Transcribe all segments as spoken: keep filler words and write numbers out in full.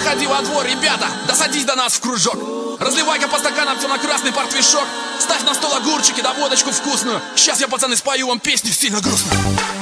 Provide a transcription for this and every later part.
выходи во двор, ребята, да садись до нас в кружок. Разливай-ка по стаканам темно-красный портвишок. Ставь на стол огурчики да водочку вкусную. Сейчас я, пацаны, спою вам песню сильно грустную.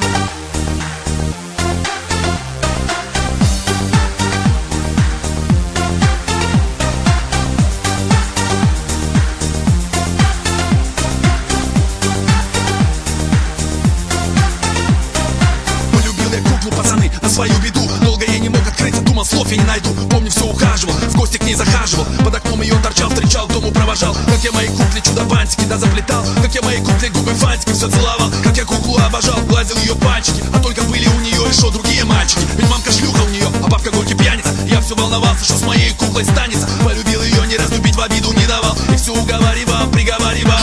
Свою беду, долго я не мог открыться, думал, слов я не найду. Помню, все ухаживал, в гости к ней захаживал. Под окном ее торчал, встречал, к дому провожал. Как я мои кукле чудо-бантики, да заплетал. Как я мои кукле губы фантики все целовал. Как я куклу обожал, гладил ее пальчики. А только были у нее еще другие мальчики. Ведь мамка шлюха у нее, а бабка горький пьяница. Я все волновался, что с моей куклой станется. Полюбил ее, не разлюбить в обиду не давал. И все уговаривал, приговаривал.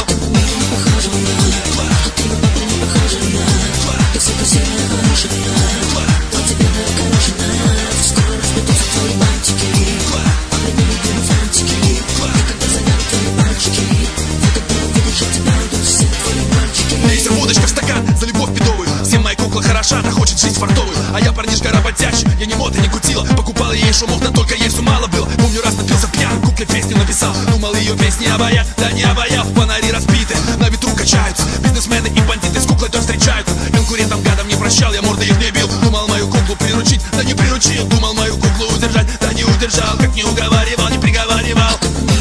Она хочет жить фартовую, а я парнишка работящий. Я не мода, не кутила, покупал ей шумов, да только ей все мало было. Помню, раз напился пьян, кукле песню написал. Думал, ее песни обаят, да не обаял. Фонари разбиты, на ветру качаются. Бизнесмены и бандиты с куклой то встречают. Конкурентам гадам не прощал, я морды их не бил. Думал мою куклу приручить, да не приручил. Думал мою куклу удержать, да не удержал. Как не уговаривал, не приговаривал.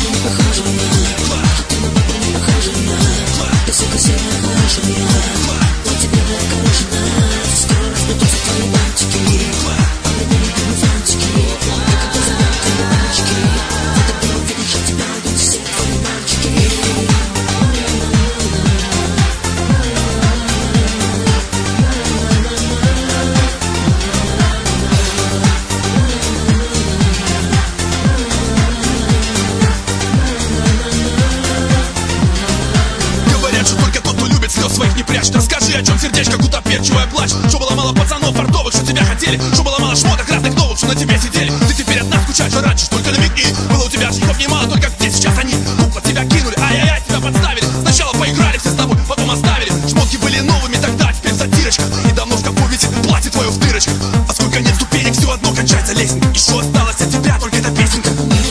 Расскажи, о чем сердечко гутоперчивая плачь. Что было мало пацанов фартовых, что тебя хотели. Что было мало шмоток разных новых, что на тебе сидели. Ты теперь от нас скучаешь, а раньше только намекни. Было у тебя женихов немало, только где сейчас они? Кукла тебя кинули, ай-яй-яй, тебя подставили. Сначала поиграли все с тобой, потом оставили. Шмотки были новыми тогда, теперь затирочка. И давно в шкафу висит платье твое в дырочках. А сколько нет ступенек, все одно кончается лестница. И что осталось от тебя, только эта песенка.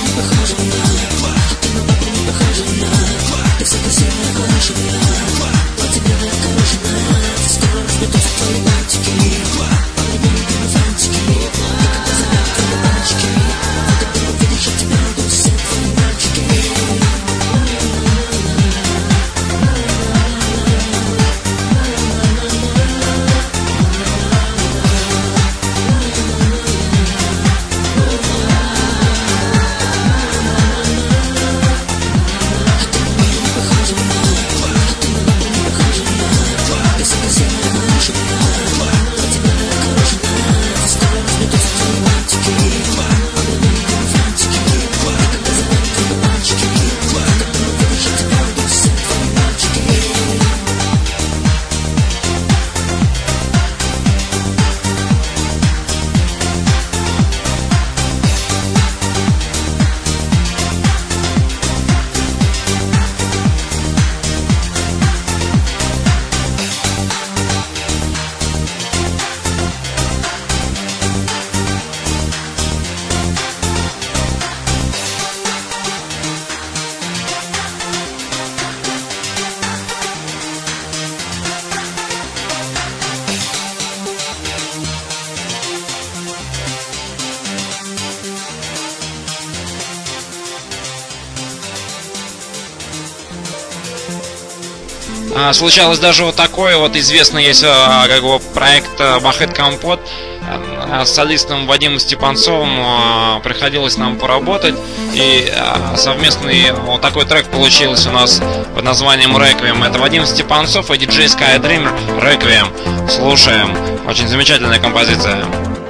Случалось даже вот такое, вот известный есть как бы проект Мохет Компот. С солистом Вадимом Степанцовым приходилось нам поработать. И совместный вот такой трек получился у нас под названием «Реквием». Это Вадим Степанцов и диджей Skydreamer «Реквием». Слушаем. Очень замечательная композиция.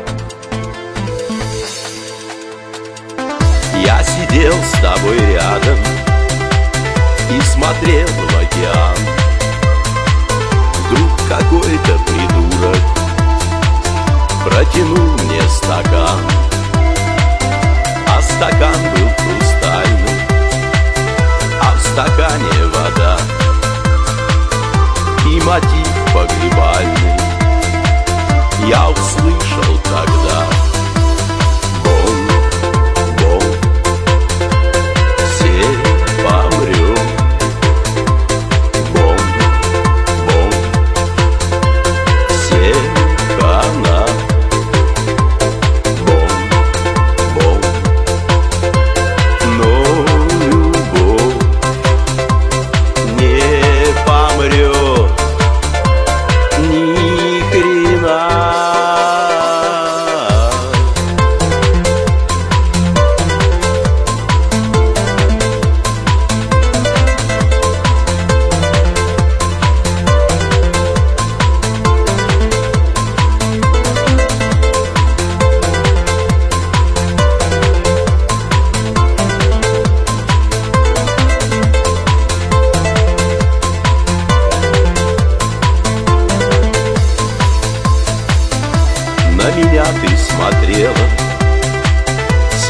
Я сидел с тобой рядом и смотрел в океан. Вдруг какой-то придурок протянул мне стакан, а стакан был хрустальный, а в стакане вода и мотив погребальный я услышал тогда. Бом,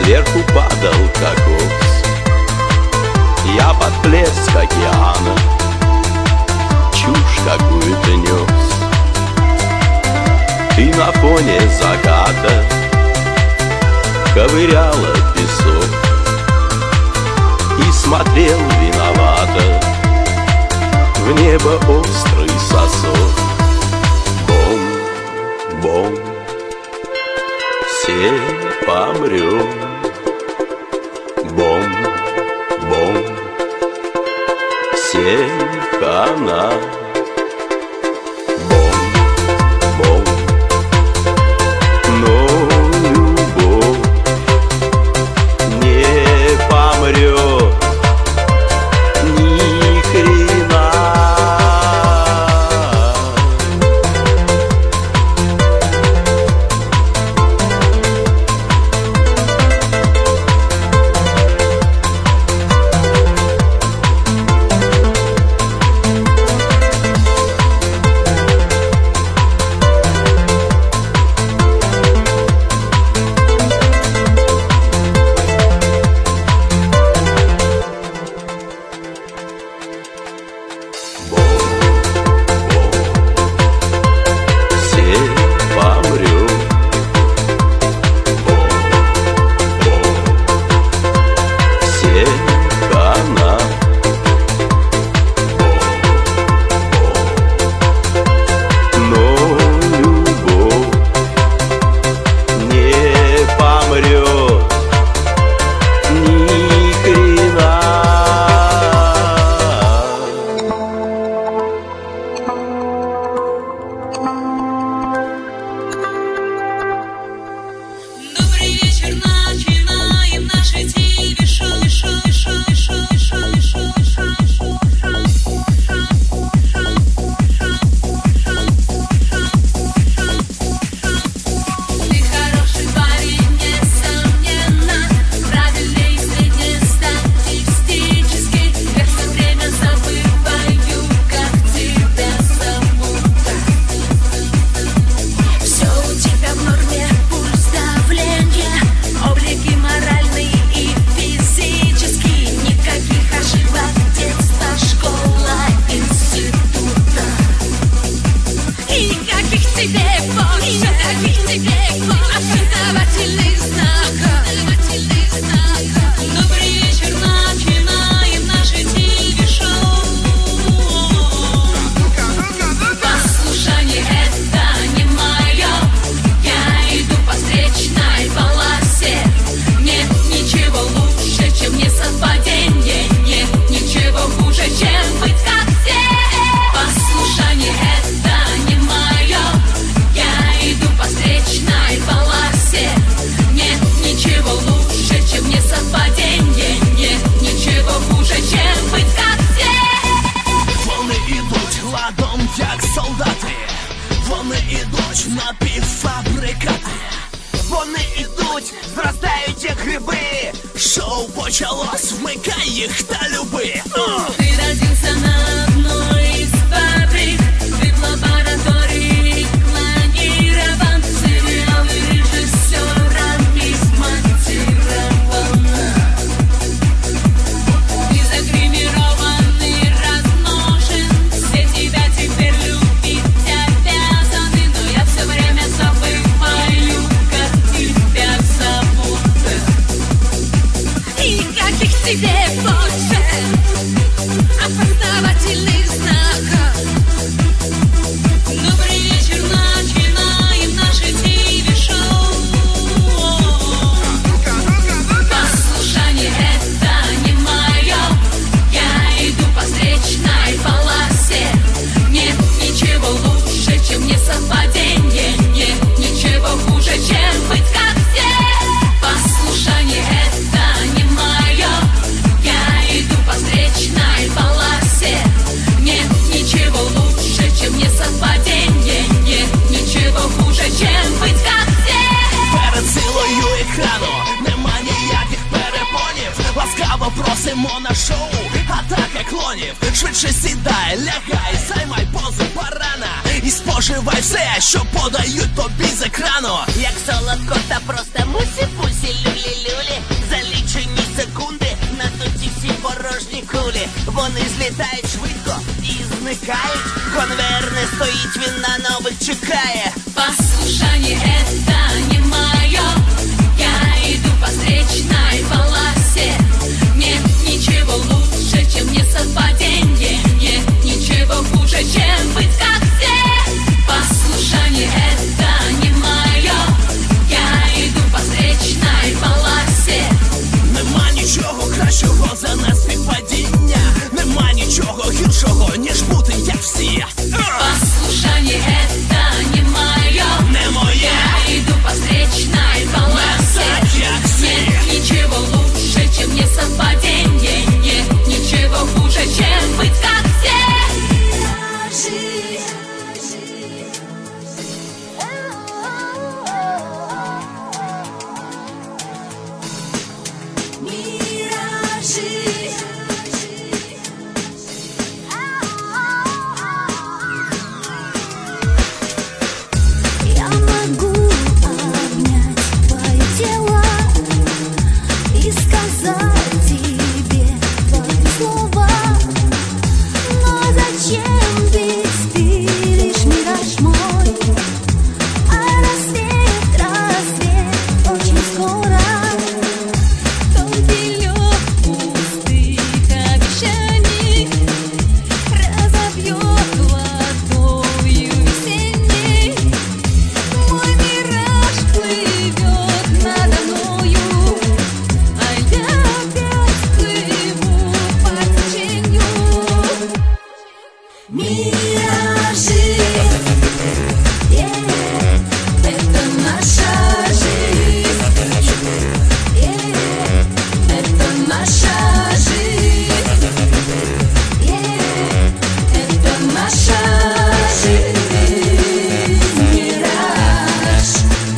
сверху падал кокос. Я под плеск океана чушь какую-то нес. Ты на фоне заката ковыряла песок и смотрел виновато в небо острый сосок. Бом, бом, все помрем. Бом, бом, все хана. Бом, бом, но любовь не помрет ни хрена. Шоу почалось, вмикай їх та люби. Ты родился на одной из фабрик, ты в лаборатории клонирован, сериалы режиссерами смонтировано. Ты загримирован и размножен, все тебя теперь любить обязаны, но я все время забываю, как тебя зовут. И каких тебе больше опознавательных знаков. Добрый вечер, начинаем наше ТВ-шоу. Послушание это не мое, я иду по встречной полосе. Нет ничего лучше, чем несовпадение, нет ничего хуже, чем быть как все. Послушание это не мое, я иду по встречной полосе. Нет ничего лучше, чем несовпадение, нет ничего хуже, чем быть как все. Перед силою екрану нема ніяких перепонів. Ласкаво просимо на шоу, атака клонів. Швидше сідай, лягай, займай позу барана і споживай все, що подають тобі з екрану. Як солодко та просто мусі-пусі, люлі-люлі. Злітають швидко і зникають. Конвейер не стоїть, він на нових чекає. Послушание это не мое. Я иду по встречной полосе. Нет ничего лучше, чем несовпадение. Нет ничего хуже, чем быть как все. Послушание это не мое. Я иду по встречной полосе. Нема нічого кращого за неспівпадіння. Нема нічого гіршого, ніж бути як всі. Послушание это не мое. Не моє. Я иду по встречной полосе. Нет ничего лучше, чем несовпадение. Нет ничего хуже, чем быть как все. Я могу обнять твое тело и сказать тебе твои слова. Но зачем, ведь ты лишь мираж мой, а рассвет, рассвет очень скоро. Тонкий лед пустых обещаний разобьет водою весенней. Мой мираж плывет надо мною, а я опять плыву по течению. Миражи, yeah, это наша жизнь, yeah, это наша жизнь, yeah, это наша жизнь, мираж.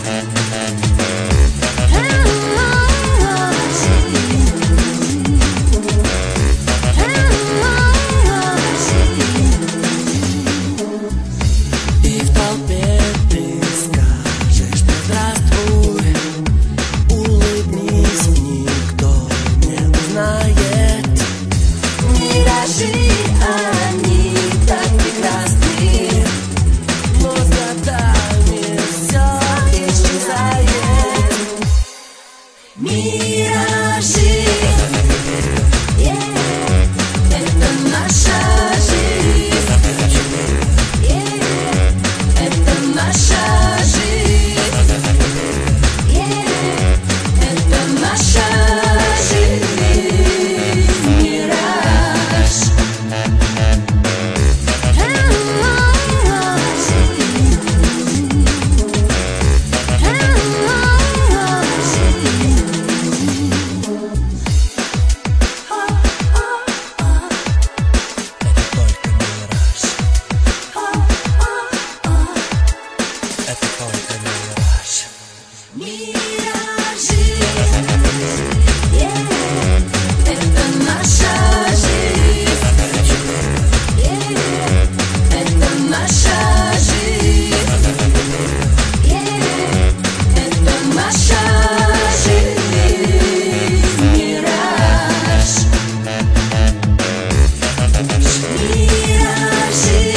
И в толпе ты скажешь здравствуй. Улыбнись, никто не узнает. Миражи, они так прекрасны, Но с годами все исчезает. миражи, yeah, это наша жизнь, yeah, это наша жизнь, yeah, это наша жизнь, мираж. Это только мираж. Миражи, yeah, это наша жизнь, yeah, это наша жизнь, yeah, это наша жизнь, мираж. Миражи.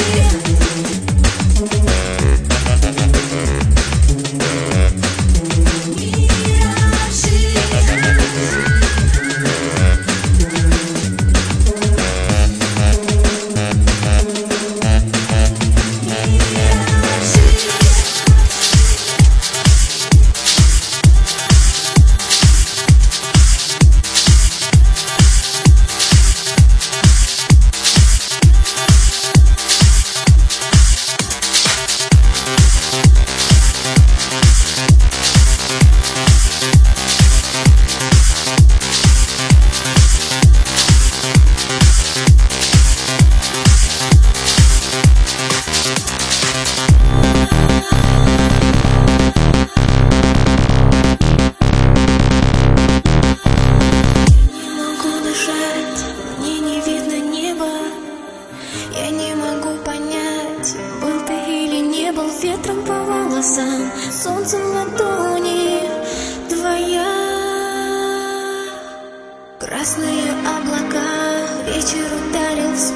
ветром по волосам, солнцем в ладони твоя. Красные облака, вечер ударил в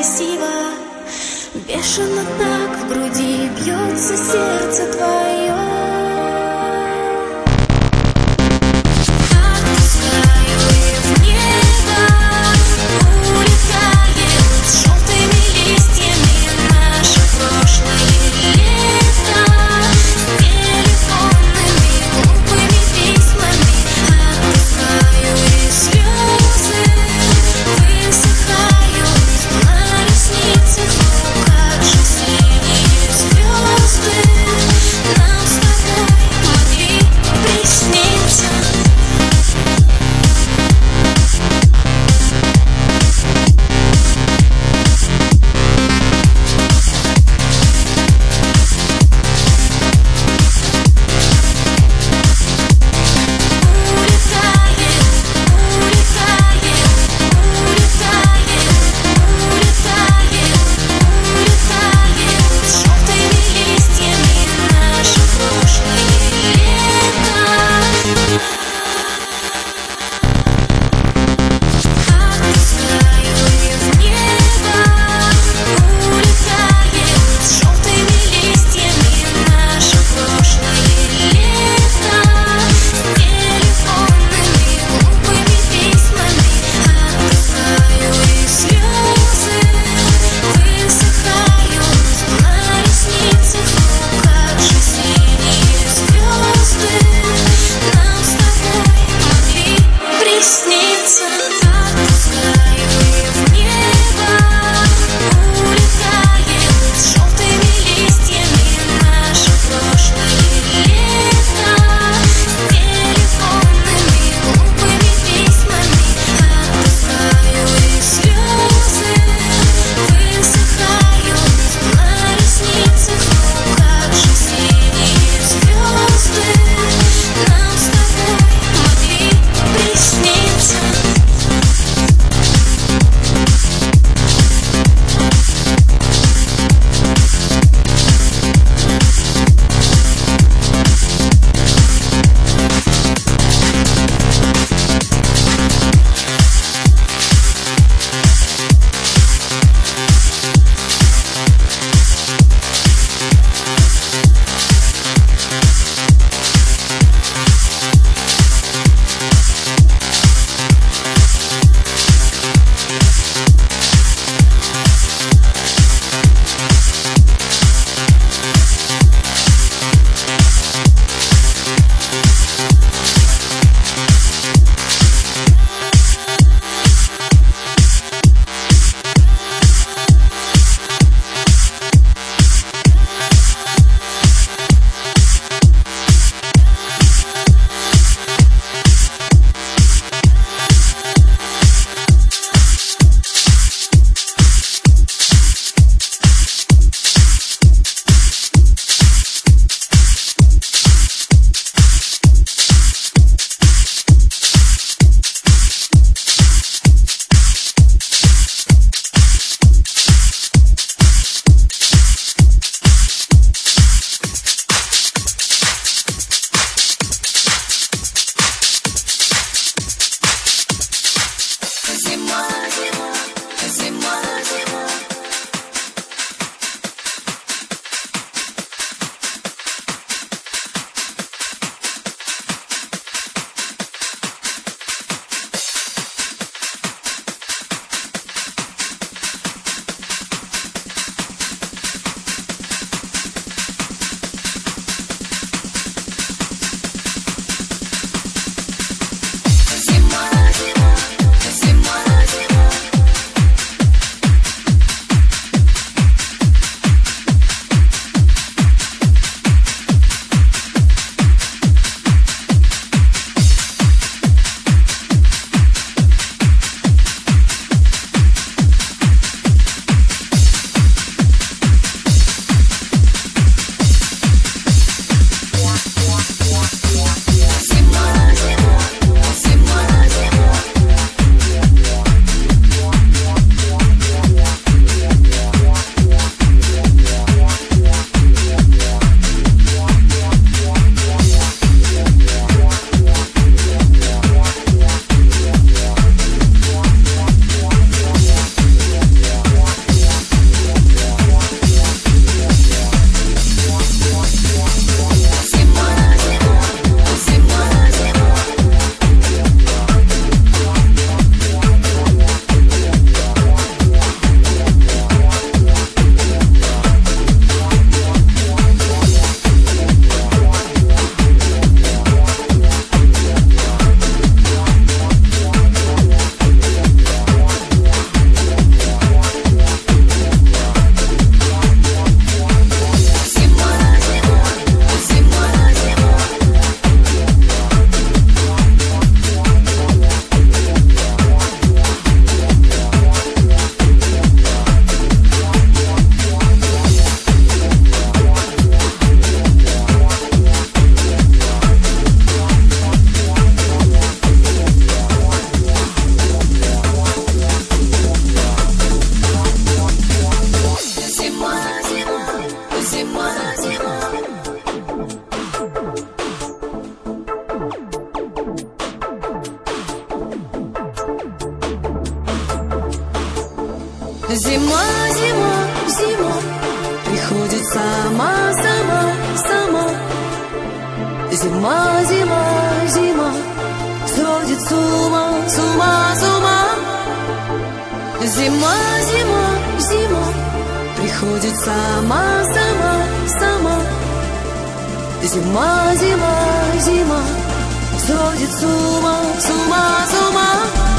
красиво. Бешено так в груди бьется сердце твое. Отпускаю и в небо улетает с желтыми листьями наше прошлое лето. С телефонными глупыми письмами отпускаю и слезы высыхают на ресницах. Как же синие звезды нам Зима, зима, зима приходит сама, сама, сама. Зима, зима, зима сводит с ума, с ума, с ума. Зима, зима, зима приходит сама, сама, сама. Зима, зима, зима сводит с ума, с ума, с ума.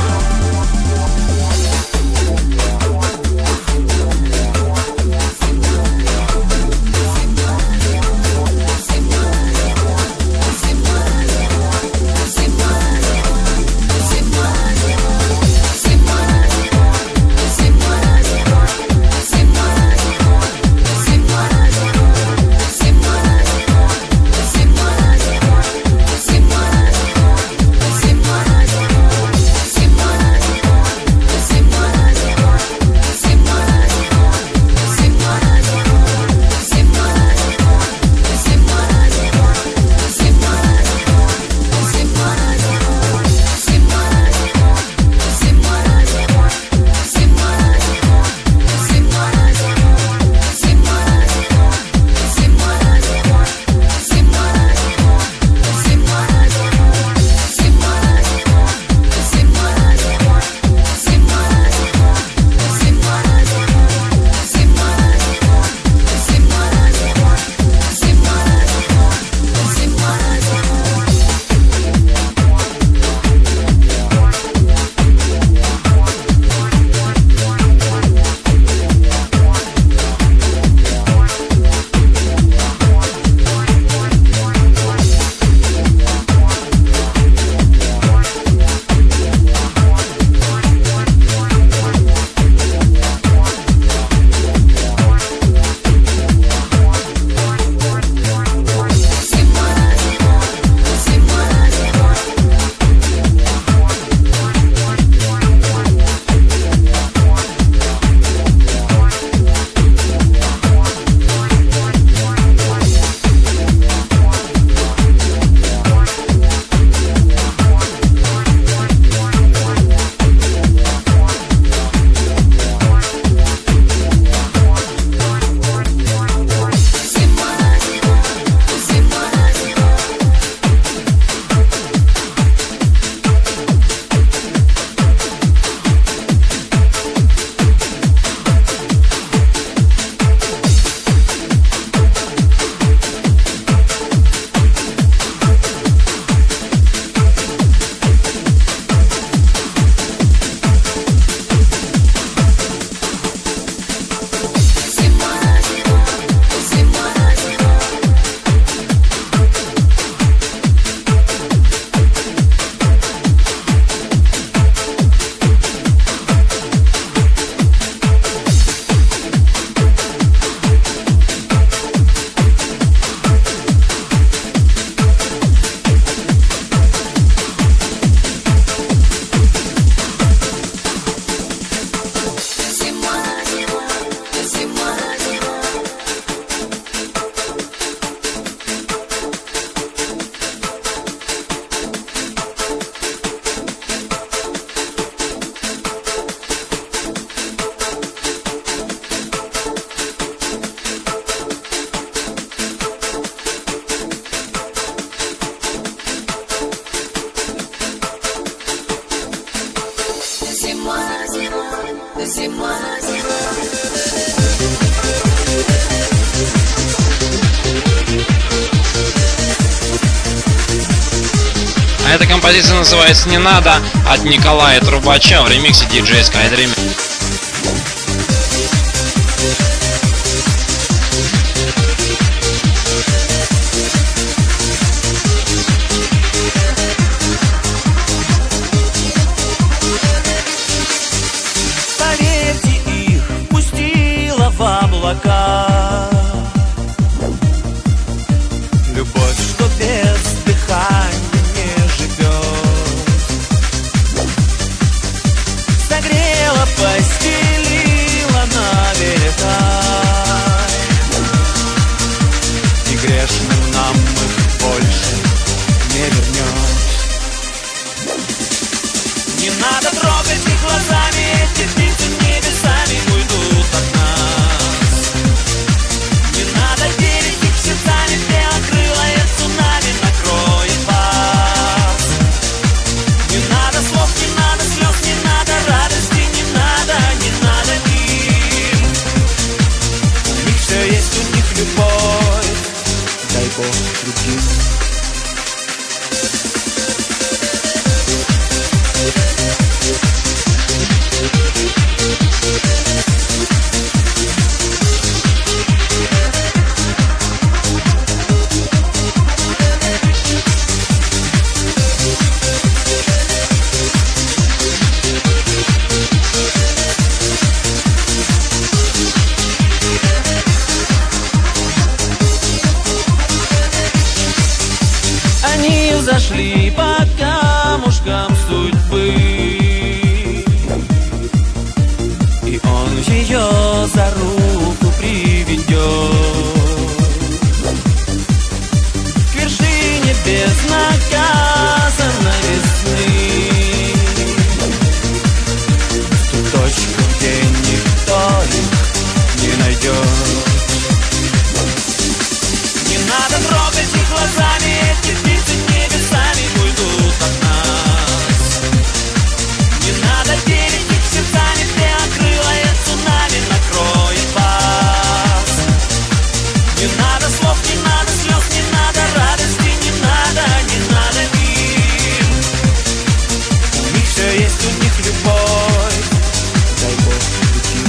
А эта композиция называется «Не надо» от Николая Трубача в ремиксе диджей Skydream. Поверьте, их пустила в облака любовь, что без дыхания не живет. Согрела, постелила на берега, и грешным нам их больше не вернет. Не надо трогать их глазами, эти птицы небесами уйдут. Зашли по камушкам судьбы, и он ее за руку приведет к вершине безнаказанной весны, в ту точку, где никто их не найдет. Не надо трогать их глазами, эти птицы небесами уйдут от нас. Не надо верить их сердцами, белокрылое цунами накроет вас. Не надо слов, не надо слез, не надо радости, не надо, не надо им. У них все есть, у них любовь, дай Бог пути.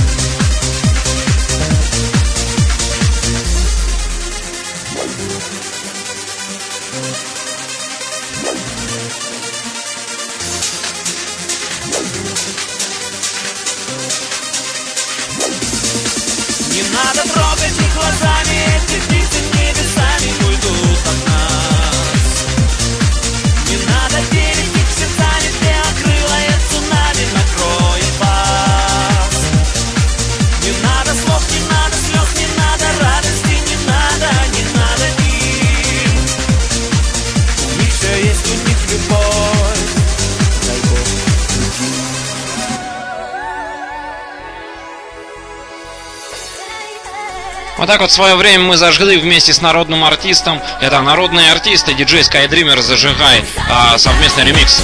Не надо трогать их глазами, эти птицы небесами уйдут от нас. Не надо верить их сердцами, белокрылое цунами накроет вас. Не надо слов, не надо слез, не надо радости, не надо, не надо им. У них все есть, у них любовь, дай Бог пути. Вот так вот в свое время мы зажгли вместе с народным артистом. Это народные артисты, диджей Skydreamer, зажигай, а, совместный ремикс.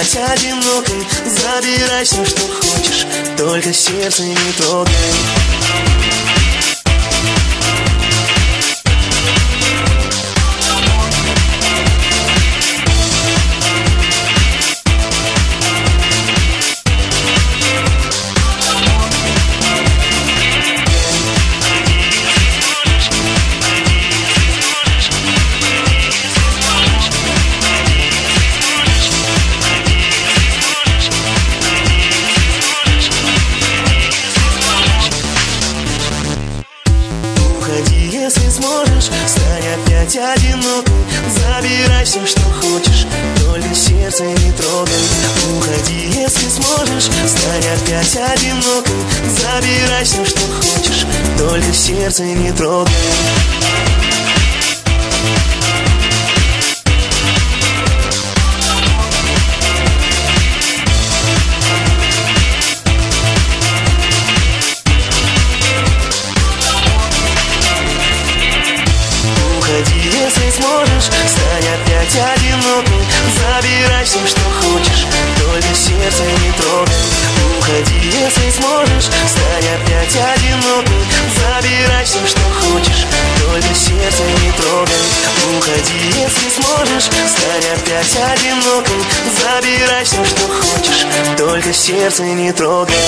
опять одинокой. Забирай все, что хочешь, только сердце не трогай. Если сможешь, стань опять одинокой. Забирай все, что хочешь, только сердце не трогай. Уходи, если сможешь, стань опять одинокой. Забирай все, что хочешь, только сердце не трогай. Если сможешь, стань опять одинокой. Забирай все, что хочешь, только сердце не трогай. Уходи, если сможешь, стань опять одинокой. Забирай все, что хочешь, только сердце не трогай. Уходи, если сможешь, стань опять одинокой. Забирай все, что хочешь, только сердце не трогай.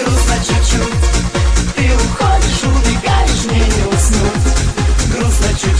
Грустно чуть-чуть, ты уходишь, убегаешь, мне не уснуть. Грустно чуть-чуть.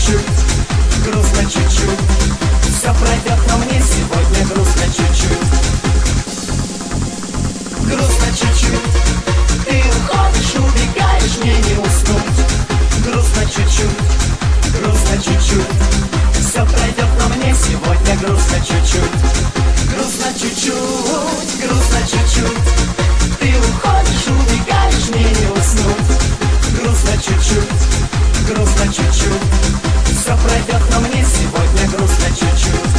грустно чуть-чуть, грустно чуть-чуть, грустно чуть-чуть. Ты уходишь, убегаешь, мне не уснуть. Грустно чуть-чуть, грустно чуть-чуть. Все пройдет, но мне сегодня грустно чуть-чуть.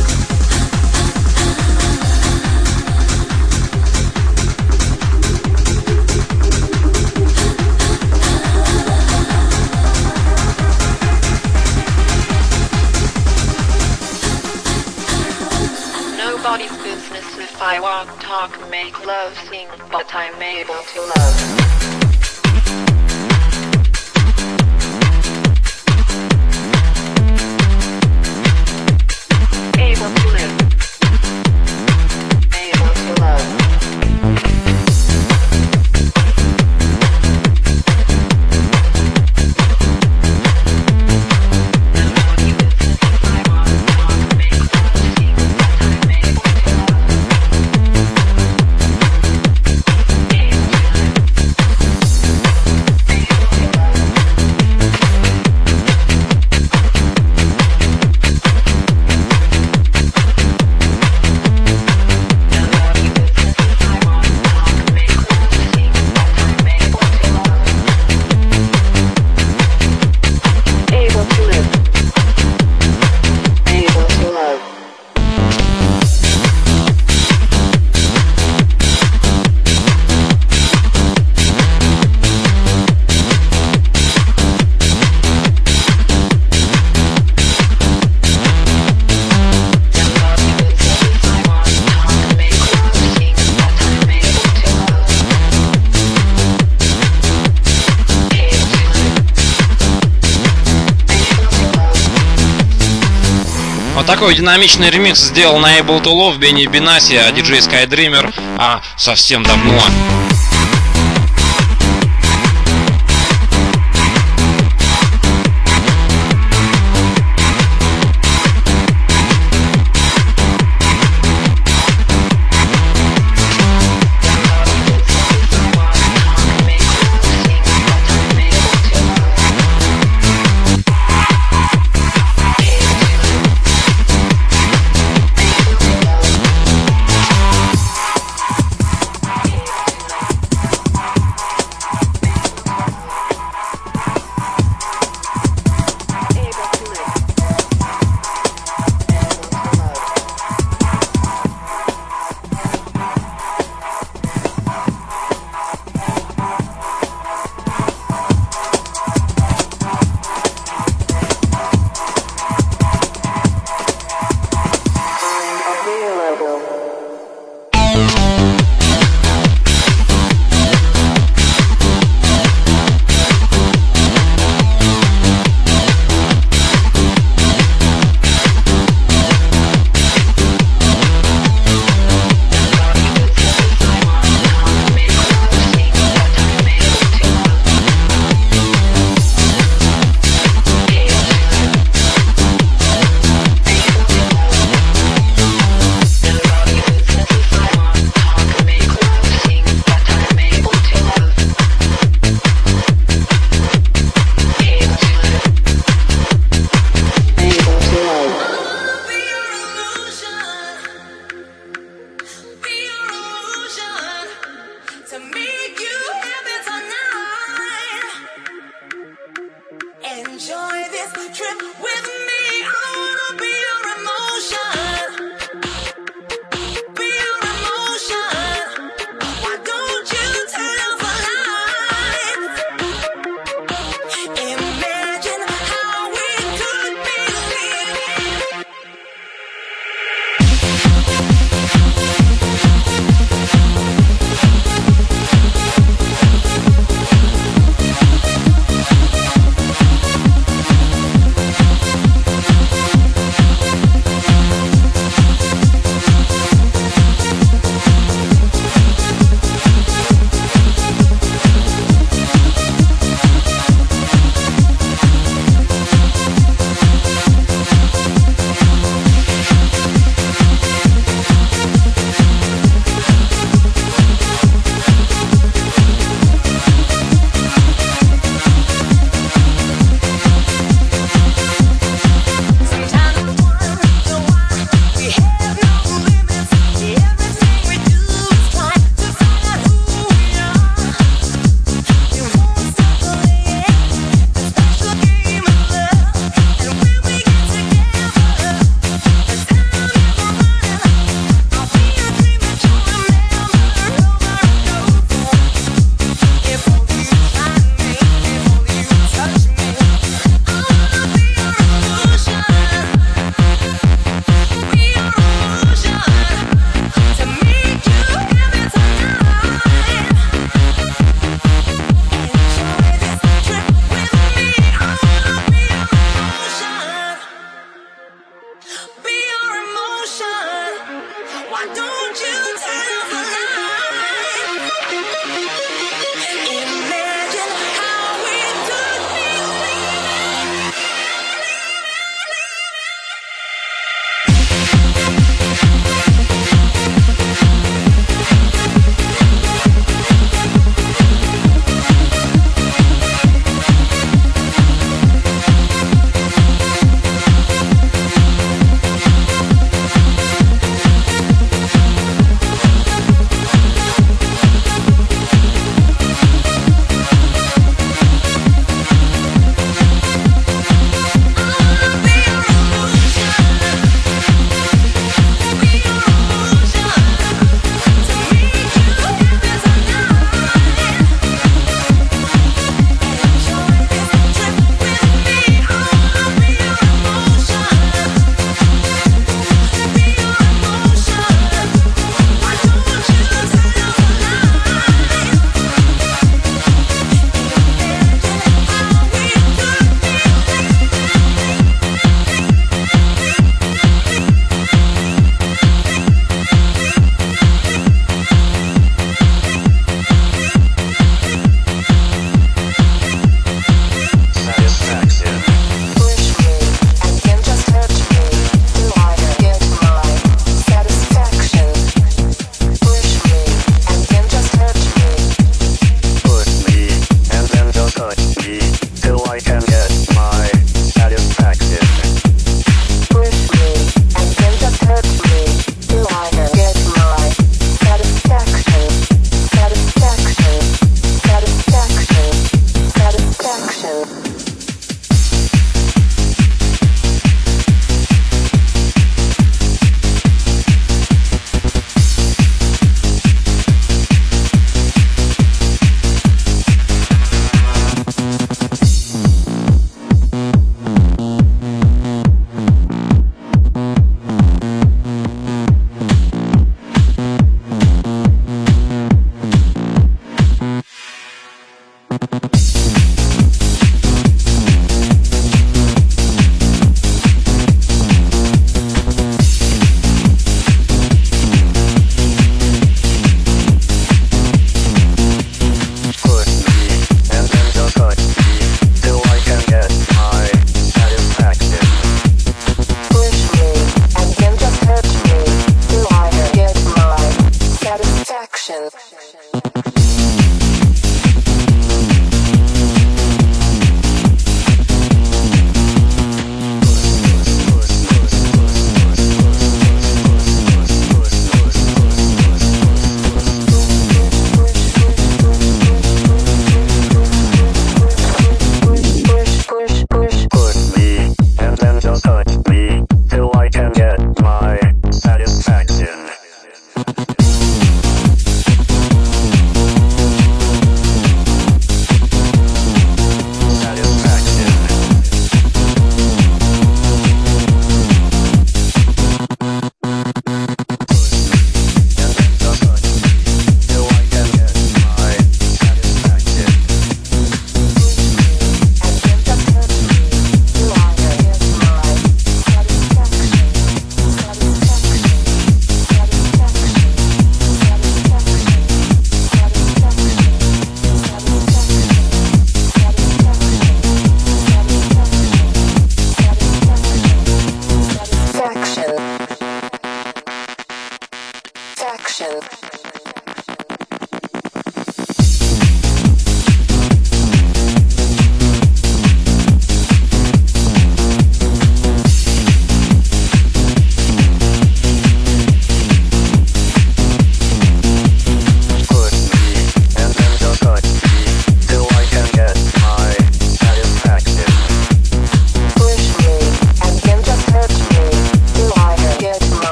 Nobody's business if I walk, talk, make love, sing, but I'm able to love. Able to live. Able to love. Такой динамичный ремикс сделал на Able to Love Бенни Бенаси, а диджей Skydreamer а, совсем давно.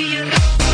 Россия.